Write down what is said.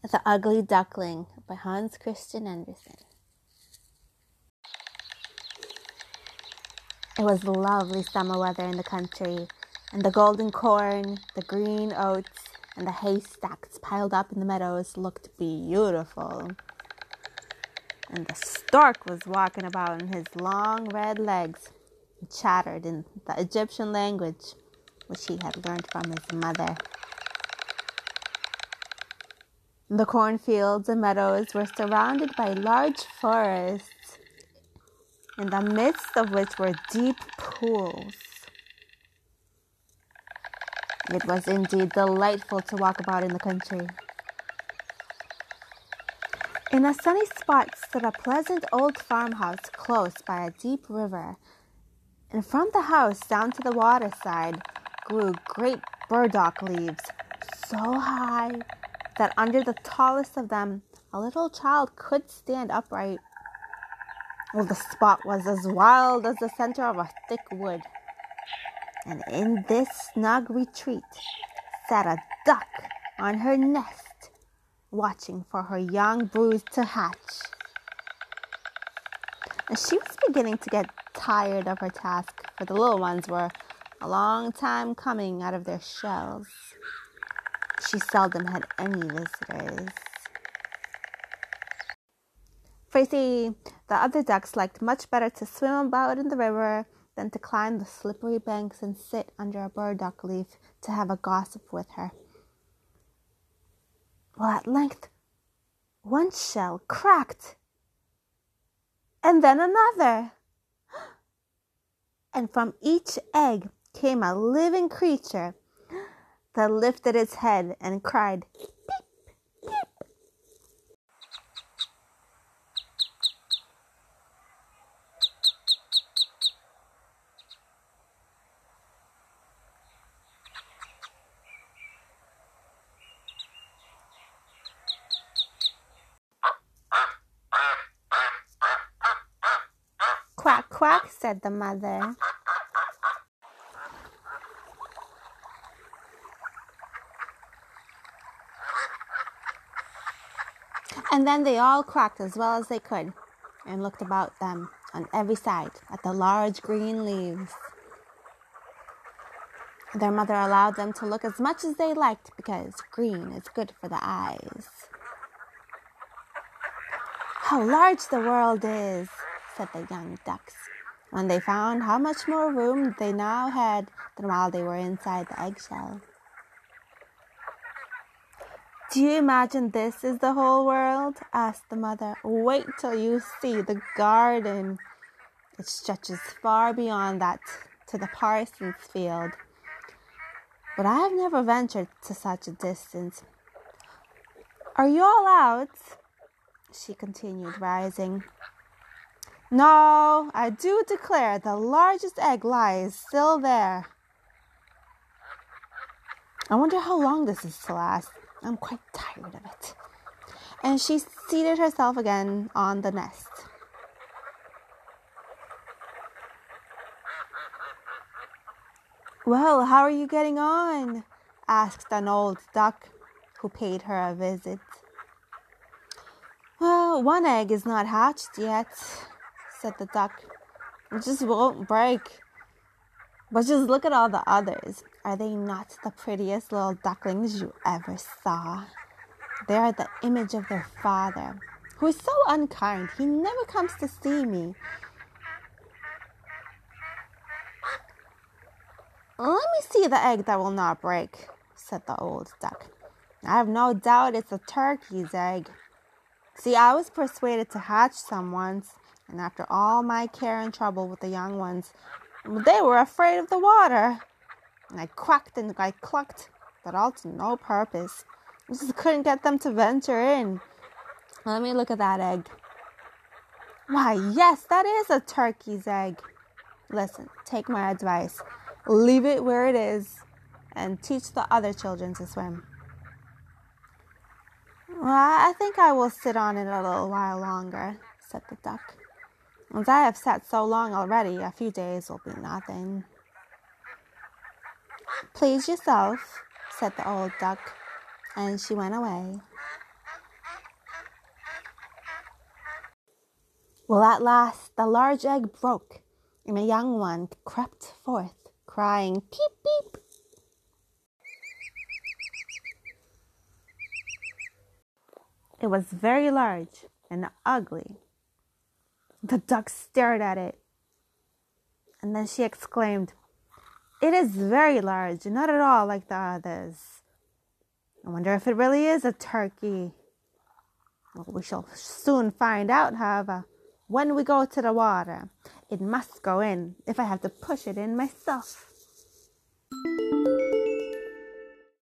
The Ugly Duckling by Hans Christian Andersen. It was lovely summer weather in the country, and the golden corn, the green oats, and the haystacks piled up in the meadows looked beautiful. And the stork was walking about on his long red legs and chattered in the Egyptian language, which he had learned from his mother. The cornfields and meadows were surrounded by large forests, in the midst of which were deep pools. It was indeed delightful to walk about in the country. In a sunny spot stood a pleasant old farmhouse close by a deep river, and from the house down to the waterside grew great burdock leaves, so high that under the tallest of them a little child could stand upright. The spot was as wild as the center of a thick wood, and in this snug retreat sat a duck on her nest, watching for her young brood to hatch. And she was beginning to get tired of her task, for the little ones were a long time coming out of their shells. She seldom had any visitors. For you see, the other ducks liked much better to swim about in the river than to climb the slippery banks and sit under a burdock leaf to have a gossip with her. Well, at length, one shell cracked, and then another. And from each egg came a living creature that lifted its head and cried, "Peep, peep." "Quack, quack," said the mother. And then they all quacked as well as they could, and looked about them on every side at the large green leaves. Their mother allowed them to look as much as they liked, because green is good for the eyes. "How large the world is," said the young ducks, when they found how much more room they now had than while they were inside the eggshell. "Do you imagine this is the whole world?" asked the mother. "Wait till you see the garden. It stretches far beyond that to the parson's field. But I have never ventured to such a distance. Are you all out?" she continued, rising. "No, I do declare the largest egg lies still there. I wonder how long this is to last. I'm quite tired of it." And she seated herself again on the nest. "Well, how are you getting on?" asked an old duck who paid her a visit. "Well, one egg is not hatched yet," said the duck. "It just won't break. But just look at all the others. Are they not the prettiest little ducklings you ever saw? They are the image of their father, who is so unkind. He never comes to see me. Let me see the egg that will not break," said the old duck. "I have no doubt it's a turkey's egg. See, I was persuaded to hatch some once, and after all my care and trouble with the young ones, they were afraid of the water. And I quacked and I clucked, but all to no purpose. I just couldn't get them to venture in. Let me look at that egg. Why, yes, that is a turkey's egg. Listen, take my advice. Leave it where it is and teach the other children to swim." "Well, I think I will sit on it a little while longer," said the duck. "As I have sat so long already, a few days will be nothing." "Please yourself," said the old duck, and she went away. Well, at last the large egg broke, and a young one crept forth, crying, "Peep, peep." It was very large and ugly. The duck stared at it, and then she exclaimed, "It is very large, not at all like the others. I wonder if it really is a turkey." Well, we shall soon find out, however, when we go to the water. It must go in if I have to push it in myself.